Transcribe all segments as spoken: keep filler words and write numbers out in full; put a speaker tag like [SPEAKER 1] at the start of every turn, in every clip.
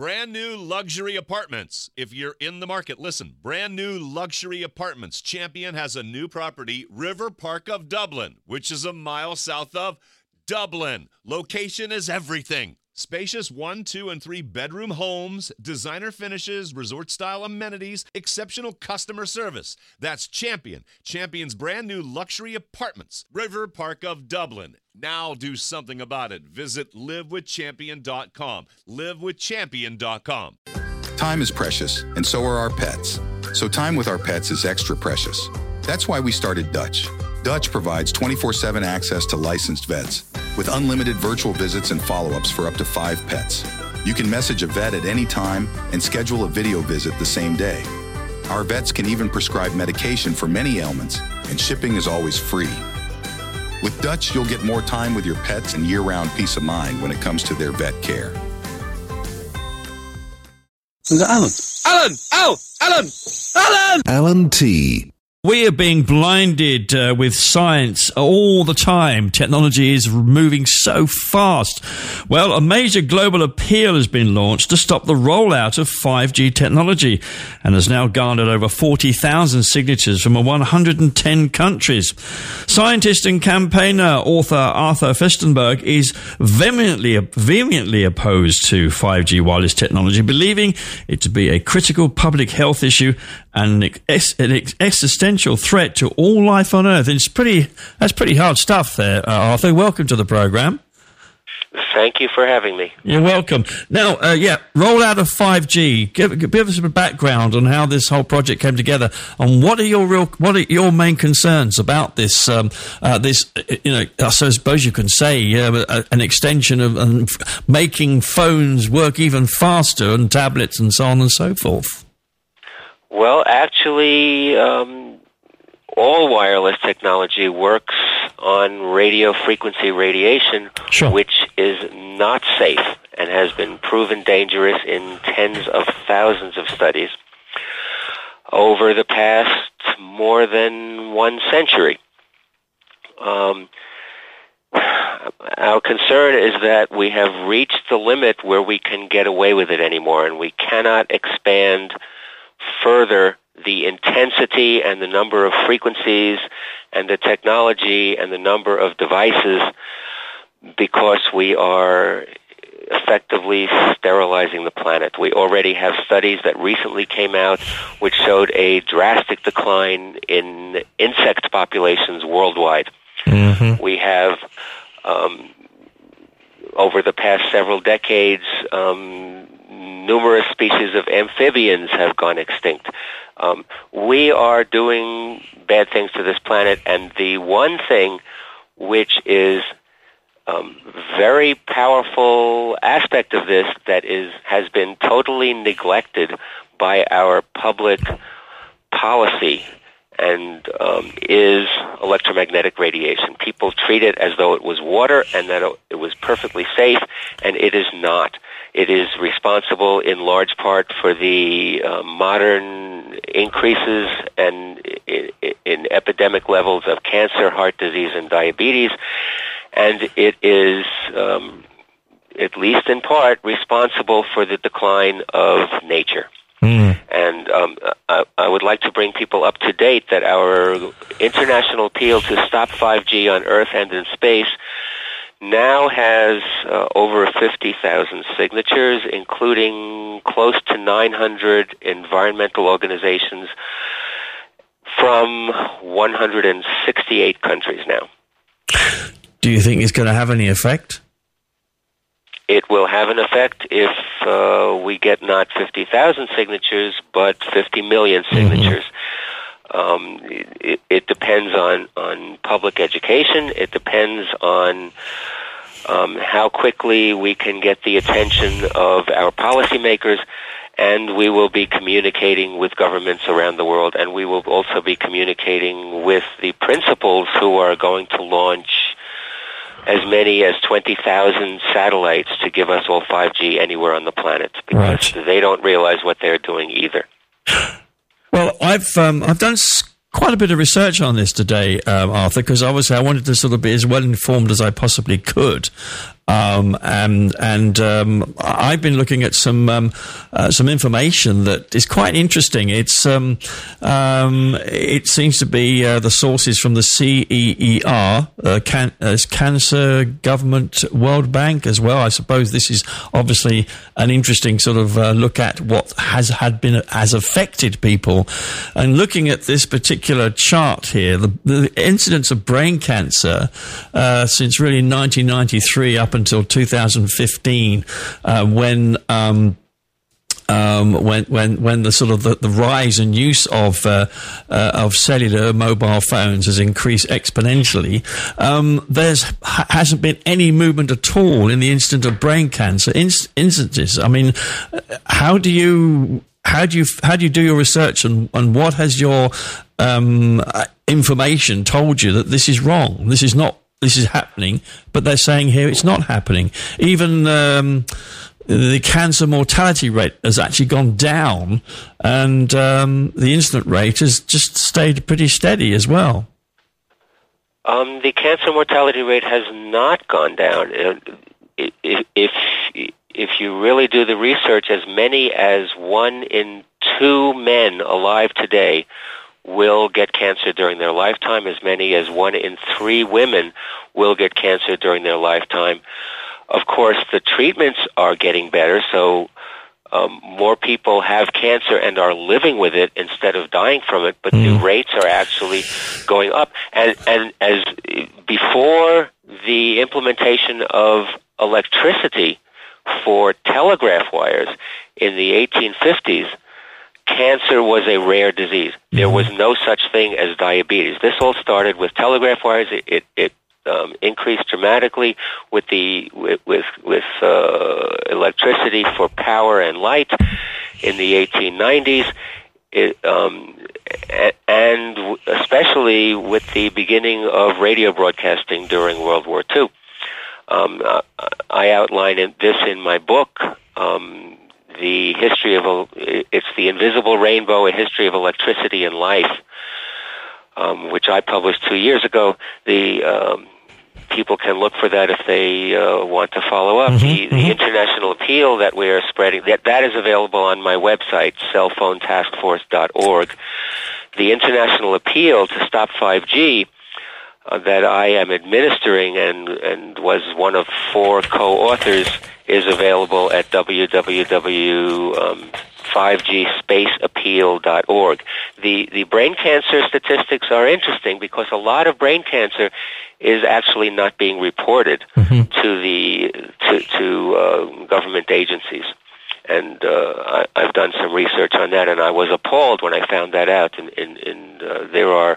[SPEAKER 1] Brand new luxury apartments. If you're in the market, listen. Brand new luxury apartments. Champion has a new property, River Park of Dublin, which is a mile south of Dublin. Location is everything. Spacious one, two, and three bedroom homes, designer finishes, resort-style amenities, exceptional customer service. That's Champion. Champion's brand new luxury apartments. River Park of Dublin. Now do something about it. Visit live with champion dot com. live with champion dot com.
[SPEAKER 2] Time is precious, and so are our pets. So time with our pets is extra precious. That's why we started Dutch. Dutch provides twenty-four seven access to licensed vets with unlimited virtual visits and follow-ups for up to five pets. You can message a vet at any time and schedule a video visit the same day. Our vets can even prescribe medication for many ailments, and shipping is always free. With Dutch, you'll get more time with your pets and year-round peace of mind when it comes to their vet care.
[SPEAKER 3] Alan.
[SPEAKER 4] Alan! Al! Alan! Alan!
[SPEAKER 3] Alan T.
[SPEAKER 5] We are being blinded uh, with science all the time. Technology is moving so fast. Well, a major global appeal has been launched to stop the rollout of five G technology and has now garnered over forty thousand signatures from one hundred ten countries. Scientist and campaigner author Arthur Firstenberg is vehemently, vehemently opposed to five G wireless technology, believing it to be a critical public health issue and an, ex- an ex- existential threat to all life on Earth. It's pretty. That's pretty hard stuff there, uh, Arthur. Welcome to the program.
[SPEAKER 4] Thank you for having me.
[SPEAKER 5] You're welcome. Now, uh, yeah, rollout of five G. Give, give us a background on how this whole project came together, and what are your real, what are your main concerns about this? Um, uh, this, you know, I suppose you can say uh, an extension of um, making phones work even faster, and tablets, and so on and so forth.
[SPEAKER 4] Well, actually, um, all wireless technology works on radio frequency radiation,
[SPEAKER 5] sure.
[SPEAKER 4] which is not safe and has been proven dangerous in tens of thousands of studies over the past more than one century. Um, our concern is that we have reached the limit where we can get away with it anymore, and we cannot expand further the intensity and the number of frequencies and the technology and the number of devices because we are effectively sterilizing the planet. We already have studies that recently came out which showed a drastic decline in insect populations worldwide.
[SPEAKER 5] Mm-hmm.
[SPEAKER 4] We have, um, over the past several decades, um, numerous species of amphibians have gone extinct. Um, we are doing bad things to this planet, and the one thing which is um, very powerful aspect of this that is has been totally neglected by our public policy and um, is electromagnetic radiation. People treat it as though it was water and that it was perfectly safe, and it is not. It is responsible in large part for the uh, modern increases and in, in epidemic levels of cancer, heart disease, and diabetes, and it is, um, at least in part, responsible for the decline of nature.
[SPEAKER 5] Mm.
[SPEAKER 4] And um, I, I would like to bring people up to date that our international appeal to stop five G on Earth and in space now has uh, over fifty thousand signatures, including close to nine hundred environmental organizations from one hundred sixty-eight countries now.
[SPEAKER 5] Do you think it's going to have any effect?
[SPEAKER 4] It will have an effect if uh, we get not fifty thousand signatures, but fifty million signatures. Mm-hmm. Um, it, it depends on, on public education. It depends on um, how quickly we can get the attention of our policymakers, and we will be communicating with governments around the world, and we will also be communicating with the principals who are going to launch as many as twenty thousand satellites to give us all five G anywhere on the planet, because
[SPEAKER 5] right.
[SPEAKER 4] they don't realize what they're doing either.
[SPEAKER 5] Well, I've um, I've done s- quite a bit of research on this today, um, Arthur, because obviously I wanted to sort of be as well informed as I possibly could. Um, and and um, I've been looking at some um, uh, some information that is quite interesting. It's um, um, it seems to be uh, the sources from the C E E R, uh, can, uh, Cancer Government World Bank as well. I suppose this is obviously an interesting sort of uh, look at what has had been has affected people. And looking at this particular chart here, the, the incidence of brain cancer uh, since really nineteen ninety-three up until two thousand fifteen, uh, when um, um, when when when the sort of the, the rise and use of uh, uh, of cellular mobile phones has increased exponentially, um, there's ha- hasn't been any movement at all in the incidence of brain cancer inst- instances. I mean, how do you how do you how do you do your research, and, and what has your um, information told you that this is wrong? This is not. This is happening, but they're saying here it's not happening. Even um, the cancer mortality rate has actually gone down, and um, the incident rate has just stayed pretty steady as well.
[SPEAKER 4] Um, the cancer mortality rate has not gone down. If, if if you really do the research, as many as one in two men alive today will get cancer during their lifetime. As many as one in three women will get cancer during their lifetime. Of course, the treatments are getting better, so um, more people have cancer and are living with it instead of dying from it, but mm. the rates are actually going up. And, and as before the implementation of electricity for telegraph wires in the eighteen fifties, cancer was a rare disease. There was no such thing as diabetes. This all started with telegraph wires. It, it, it um, increased dramatically with the with with, with uh, electricity for power and light in the eighteen nineties, it, um, and especially with the beginning of radio broadcasting during World War Two. Um, I outline this in my book. Um, The history of a, it's the Invisible Rainbow: A History of Electricity and Life, um, which I published two years ago. The um, people can look for that if they uh, want to follow up. Mm-hmm, the, mm-hmm. the international appeal that we are spreading, that that is available on my website, cell phone task force dot org. The international appeal to stop five G uh, that I am administering and and was one of four co-authors is available at w w w dot five g space appeal dot org. The the brain cancer statistics are interesting because a lot of brain cancer is actually not being reported mm-hmm. to the to, to uh, government agencies. And uh, I, I've done some research on that, and I was appalled when I found that out. And, and, and uh, there are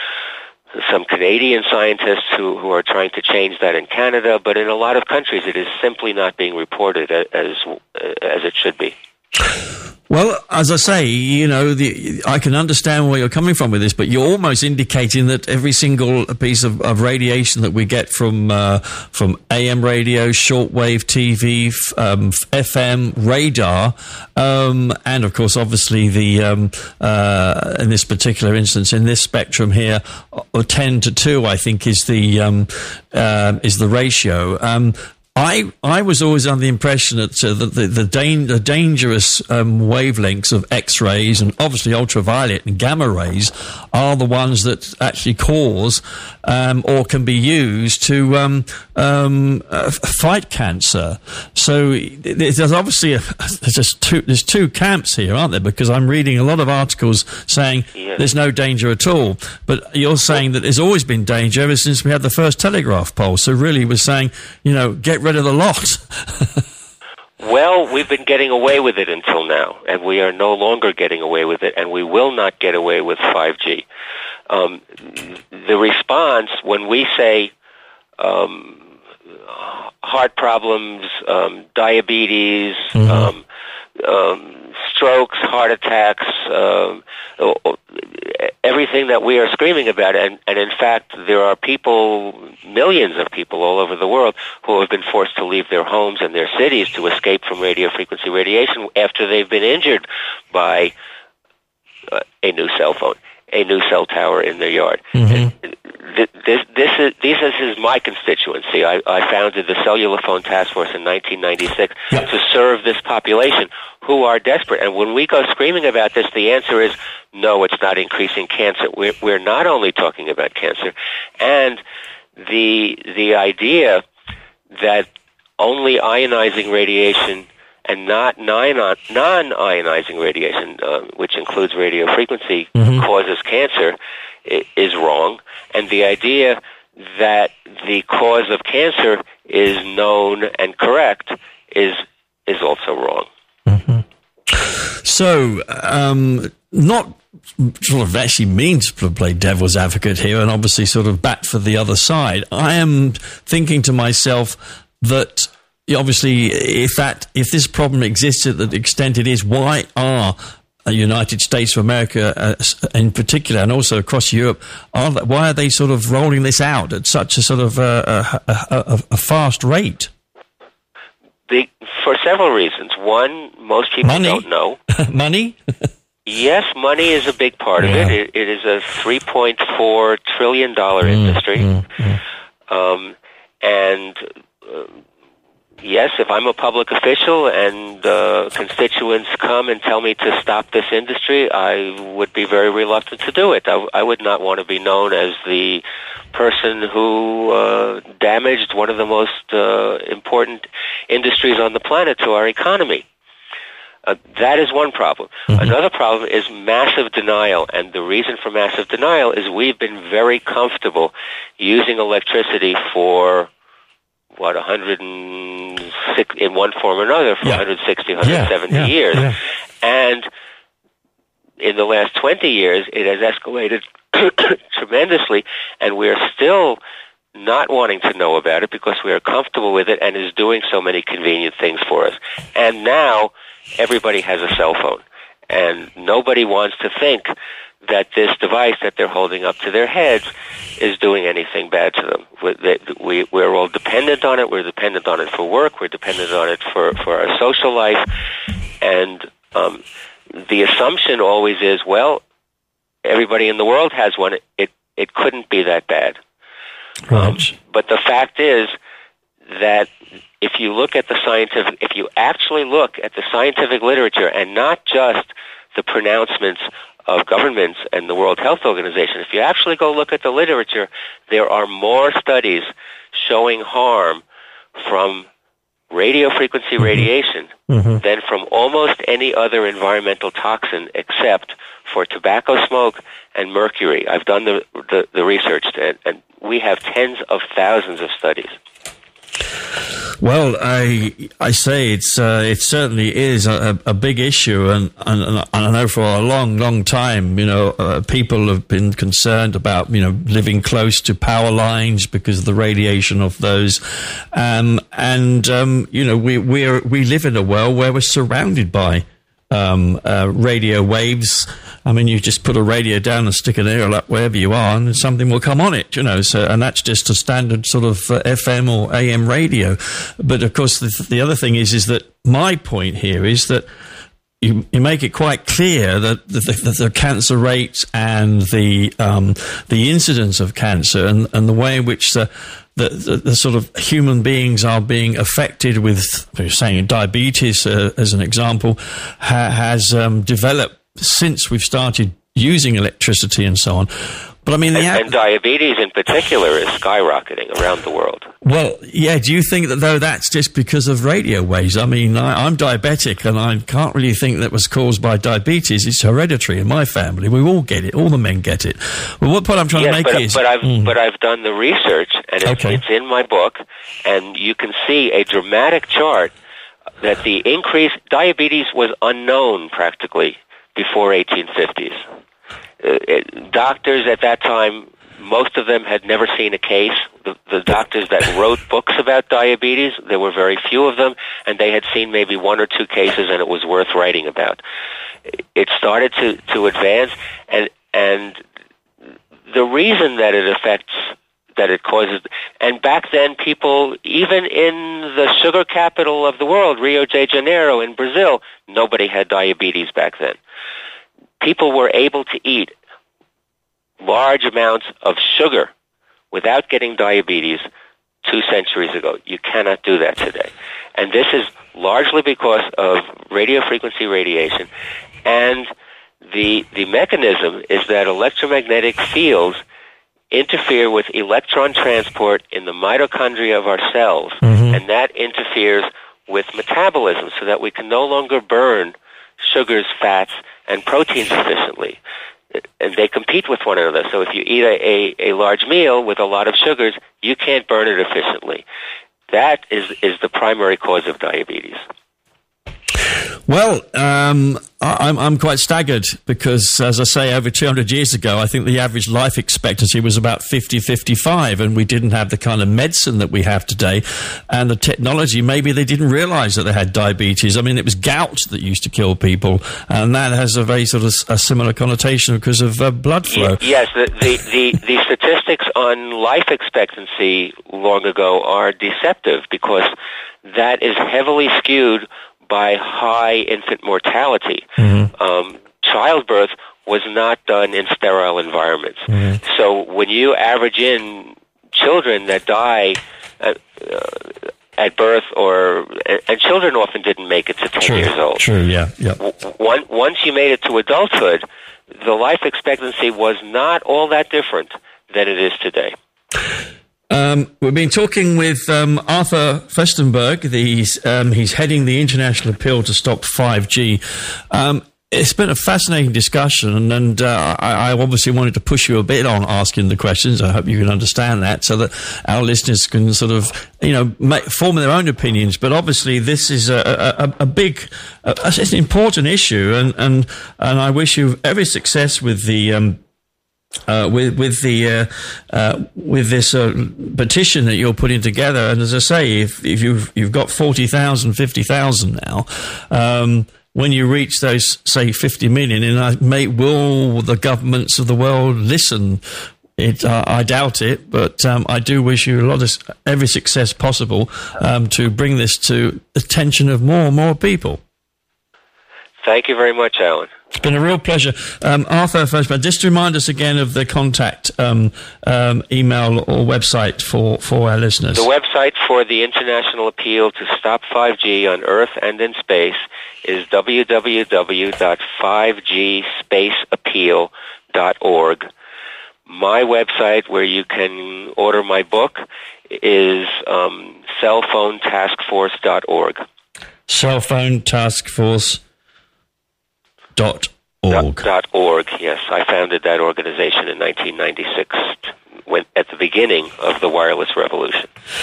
[SPEAKER 4] some Canadian scientists who, who are trying to change that in Canada, but in a lot of countries it is simply not being reported as as it should be.
[SPEAKER 5] Well, as I say, you know, the, I can understand where you're coming from with this, but you're almost indicating that every single piece of, of radiation that we get from uh, from A M radio, shortwave T V, um, F M, radar, um, and of course, obviously, the um, uh, in this particular instance, in this spectrum here, ten to two, I think, is the um, uh, is the ratio. Um, I, I was always under the impression that uh, the, the, the, dan- the dangerous um, wavelengths of X-rays and obviously ultraviolet and gamma rays are the ones that actually cause um, or can be used to um, um, uh, fight cancer. So there's obviously a, there's just two there's two camps here, aren't there? Because I'm reading a lot of articles saying yes. there's no danger at all, but you're saying that there's always been danger ever since we had the first telegraph pole. So really, we're saying, you know, get rid of the lot.
[SPEAKER 4] Well, we've been getting away with it until now, and we are no longer getting away with it, and we will not get away with five G. Um, the response when we say um, heart problems, um, diabetes, mm-hmm. um, um, strokes, heart attacks, um, everything that we are screaming about, and, and in fact, there are people, millions of people all over the world who have been forced to leave their homes and their cities to escape from radio frequency radiation after they've been injured by uh, a new cell phone. a new cell tower in their yard.
[SPEAKER 5] Mm-hmm.
[SPEAKER 4] This, this, this, is, this is my constituency. I, I founded the Cellular Phone Task Force in nineteen ninety-six
[SPEAKER 5] yep.
[SPEAKER 4] to serve this population who are desperate. And when we go screaming about this, the answer is, no, it's not increasing cancer. We're, we're not only talking about cancer. And the the idea that only ionizing radiation and not non-ionizing radiation, uh, which includes radio frequency, mm-hmm. causes cancer, is wrong. And the idea that the cause of cancer is known and correct is is also wrong.
[SPEAKER 5] Mm-hmm. So, um, not sort of actually means to play devil's advocate here and obviously sort of bat for the other side. I am thinking to myself that obviously if that if this problem exists to the extent it is, why are the United States of America uh, in particular and also across Europe, are, why are they sort of rolling this out at such a sort of uh, a, a, a fast rate?
[SPEAKER 4] The, for several reasons. One, most people
[SPEAKER 5] money.
[SPEAKER 4] don't know.
[SPEAKER 5] Money?
[SPEAKER 4] Yes, money is a big part
[SPEAKER 5] yeah.
[SPEAKER 4] of it. it. It is a three point four trillion dollars
[SPEAKER 5] mm,
[SPEAKER 4] industry.
[SPEAKER 5] Mm, mm.
[SPEAKER 4] Um, and uh, yes, if I'm a public official and uh, constituents come and tell me to stop this industry, I would be very reluctant to do it. I, I would not want to be known as the person who uh, damaged one of the most uh, important industries on the planet to our economy. Uh, that is one problem. Mm-hmm. Another problem is massive denial, and the reason for massive denial is we've been very comfortable using electricity for, what, one hundred six, in one form or another, for yeah. one hundred sixty, one hundred seventy
[SPEAKER 5] yeah, yeah,
[SPEAKER 4] years.
[SPEAKER 5] Yeah.
[SPEAKER 4] And in the last twenty years, it has escalated tremendously, and we're still not wanting to know about it because we are comfortable with it and is doing so many convenient things for us. And now everybody has a cell phone, and nobody wants to think that this device that they're holding up to their heads is doing anything bad to them. We, we're all dependent on it. We're dependent on it for work. We're dependent on it for, for our social life. And um, the assumption always is, well, everybody in the world has one. It, it couldn't be that bad.
[SPEAKER 5] Right.
[SPEAKER 4] Um, but the fact is that if you look at the scientific, if you actually look at the scientific literature and not just the pronouncements of governments and the World Health Organization, if you actually go look at the literature, there are more studies showing harm from radio frequency mm-hmm. radiation mm-hmm. than from almost any other environmental toxin except for tobacco smoke and mercury. I've done the the, the research, and, and we have tens of thousands of studies.
[SPEAKER 5] Well, I I say it's uh, it certainly is a, a big issue, and, and, and I know for a long, long time, you know, uh, people have been concerned about, you know, living close to power lines because of the radiation of those, um, and um, you know, we we we live in a world where we're surrounded by um, uh, radio waves. I mean, you just put a radio down and stick an aerial up wherever you are, and something will come on it, you know. So, and that's just a standard sort of uh, F M or A M radio. But of course, the, the other thing is, is that my point here is that you, you make it quite clear that the, the, the cancer rates and the um, the incidence of cancer and, and the way in which the The, the, the sort of human beings are being affected with, you're saying diabetes uh, as an example, ha- has um, developed since we've started using electricity and so on. But I mean, the
[SPEAKER 4] and,
[SPEAKER 5] act-
[SPEAKER 4] and diabetes in particular is skyrocketing around the world.
[SPEAKER 5] Well, yeah. Do you think that though that's just because of radio waves? I mean, I, I'm diabetic, and I can't really think that was caused by diabetes. It's hereditary in my family. We all get it. All the men get it. Well, what point I'm trying
[SPEAKER 4] yes,
[SPEAKER 5] to make
[SPEAKER 4] but,
[SPEAKER 5] is,
[SPEAKER 4] but I've
[SPEAKER 5] mm.
[SPEAKER 4] but I've done the research, and it's,
[SPEAKER 5] okay.
[SPEAKER 4] it's in my book, and you can see a dramatic chart that the increase diabetes was unknown practically before eighteen fifties. Uh, it, doctors at that time, most of them had never seen a case. The, the doctors that wrote books about diabetes, there were very few of them, and they had seen maybe one or two cases, and it was worth writing about. It started to, to advance, and and the reason that it affects, that it causes, and back then people, even in the sugar capital of the world, Rio de Janeiro in Brazil, nobody had diabetes back then. People were able to eat large amounts of sugar without getting diabetes two centuries ago. You cannot do that today. And this is largely because of radio frequency radiation. And the the mechanism is that electromagnetic fields interfere with electron transport in the mitochondria of our cells, mm-hmm. and that interferes with metabolism so that we can no longer burn sugars, fats, and proteins efficiently. And they compete with one another. So if you eat a, a, a large meal with a lot of sugars, you can't burn it efficiently. That is, is the primary cause of diabetes.
[SPEAKER 5] Well, um, I'm, I'm quite staggered because, as I say, over two hundred years ago, I think the average life expectancy was about fifty, fifty-five, and we didn't have the kind of medicine that we have today. And the technology, maybe they didn't realize that they had diabetes. I mean, it was gout that used to kill people, and that has a very sort of a similar connotation because of uh, blood flow.
[SPEAKER 4] Yes, the, the, the, the statistics on life expectancy long ago are deceptive because that is heavily skewed by high infant mortality. Mm-hmm. Um, childbirth was not done in sterile environments. Mm-hmm. So when you average in children that die at, uh, at birth, or and children often didn't make it to ten
[SPEAKER 5] True.
[SPEAKER 4] years old.
[SPEAKER 5] True, yeah. yeah.
[SPEAKER 4] One, once you made it to adulthood, the life expectancy was not all that different than it is today.
[SPEAKER 5] Um, we've been talking with um, Arthur Firstenberg. The, um, he's heading the international appeal to stop five G. Um, it's been a fascinating discussion, and uh, I, I obviously wanted to push you a bit on asking the questions. I hope you can understand that, so that our listeners can sort of, you know, make, form their own opinions. But obviously, this is a, a, a big, a, it's an important issue, and, and and I wish you every success with the. Um, Uh, with with the uh, uh, with this uh, petition that you're putting together, and as I say, if if you've you've got forty thousand, fifty thousand now, um, when you reach those say fifty million, and I may will the governments of the world listen? It, uh, I doubt it, but um, I do wish you a lot of every success possible um, to bring this to the attention of more and more people.
[SPEAKER 4] Thank you very much, Alan.
[SPEAKER 5] It's been a real pleasure. Um, Arthur, first, but just to remind us again of the contact um, um, email or website for, for our listeners.
[SPEAKER 4] The website for the International Appeal to Stop five G on Earth and in Space is w w w dot five g space appeal dot org. My website, where you can order my book, is um, cellphone task force dot org.
[SPEAKER 5] Cellphone Task Force. Dot org.
[SPEAKER 4] Dot, dot org. Yes, I founded that organization in nineteen ninety-six, when at the beginning of the wireless revolution.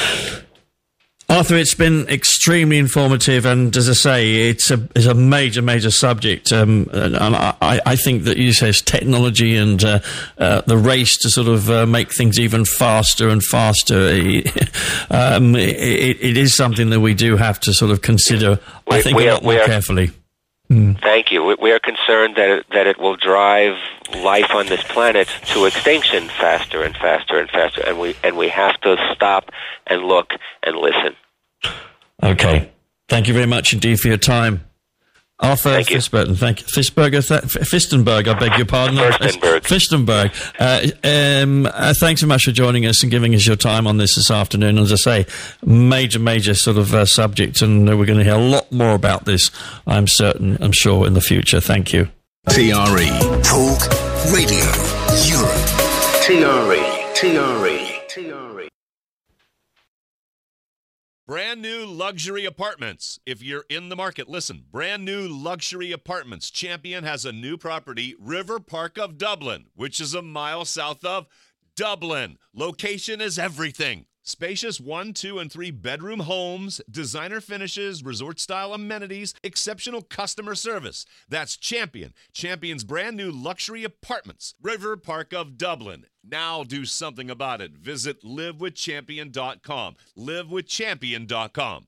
[SPEAKER 5] Arthur, it's been extremely informative, and as I say, it's a it's a major major subject. Um, and I, I think that you say technology and uh, uh, the race to sort of uh, make things even faster and faster. um, it, it is something that we do have to sort of consider. We, I think a lot are, more are, carefully.
[SPEAKER 4] Mm. Thank you. We are concerned that it, that it will drive life on this planet to extinction faster and faster and faster, and we and we have to stop and look and listen.
[SPEAKER 5] Okay. Thank you very much indeed for your time. Arthur thank Fisbergen, thank you. Fisberger, th- Fistenberg, I beg your pardon.
[SPEAKER 4] Fistenberg.
[SPEAKER 5] Fistenberg. Uh, um, uh, thanks so much for joining us and giving us your time on this this afternoon. As I say, major, major sort of uh, subject, and uh, we're going to hear a lot more about this, I'm certain, I'm sure, in the future. Thank you.
[SPEAKER 3] T R E. Talk Radio Europe. T R E. T R E. T R E.
[SPEAKER 1] Brand new luxury apartments. If you're in the market, listen. Brand new luxury apartments. Champion has a new property, River Park of Dublin, which is a mile south of Dublin. Location is everything. Spacious one, two, and three bedroom homes, designer finishes, resort-style amenities, exceptional customer service. That's Champion. Champion's brand new luxury apartments, River Park of Dublin. Now do something about it. Visit live with champion dot com. live with champion dot com.